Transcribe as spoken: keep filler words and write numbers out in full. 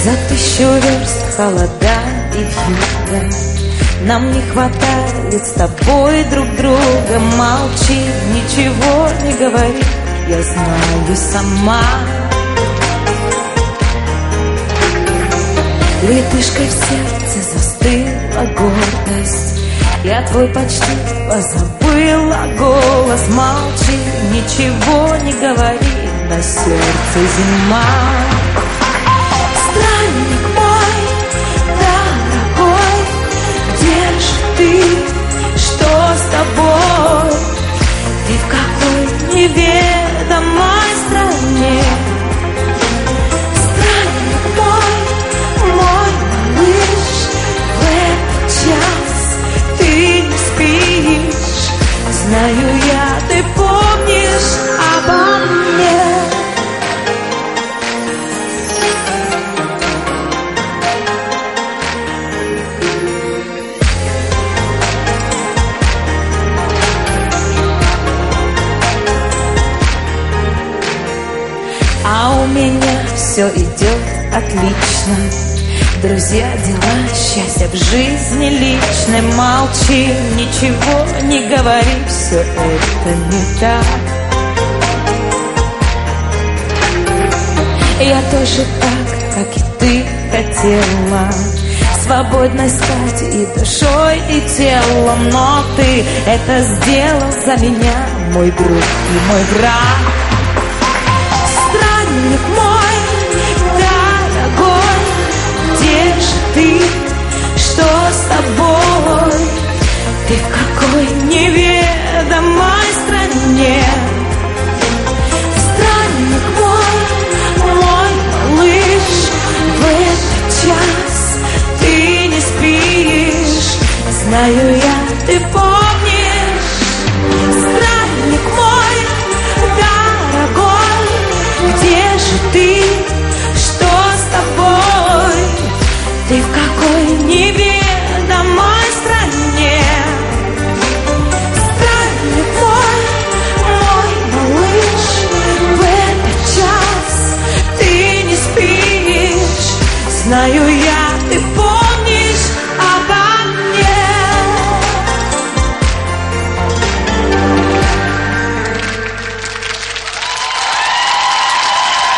За тысячу верст холода и вьюга. Нам не хватает с тобой друг друга. Молчи, ничего не говори, я знаю сама. Ледышкой в сердце застыла гордость. Я твой почти позабыла голос. Молчи, ничего не говори, на сердце зима. Странник мой, дорогой, где же ты, что с тобой? Ты в какой неведомой стране? Странник мой, мой малыш, в этот час ты не спишь. Знаю я, ты помнишь обо мне. А у меня все идет отлично. Друзья, дела, счастье в жизни личной. Молчи, ничего не говори, все это не так. Я тоже так, как и ты хотела, свободной стать и душой, и телом. Но ты это сделал за меня, мой друг и мой враг. Странник мой, дорогой, где же ты, что с тобой? Ты в какой неведомой стране? Странник мой, мой малыш, в этот час ты не спишь. Знаю я, ты помнишь. Странник мой, дорогой, где же ты, что с тобой? Ты в какой неведомой стране? Странник мой, мой малыш, в этот час ты не спишь. Знаю я.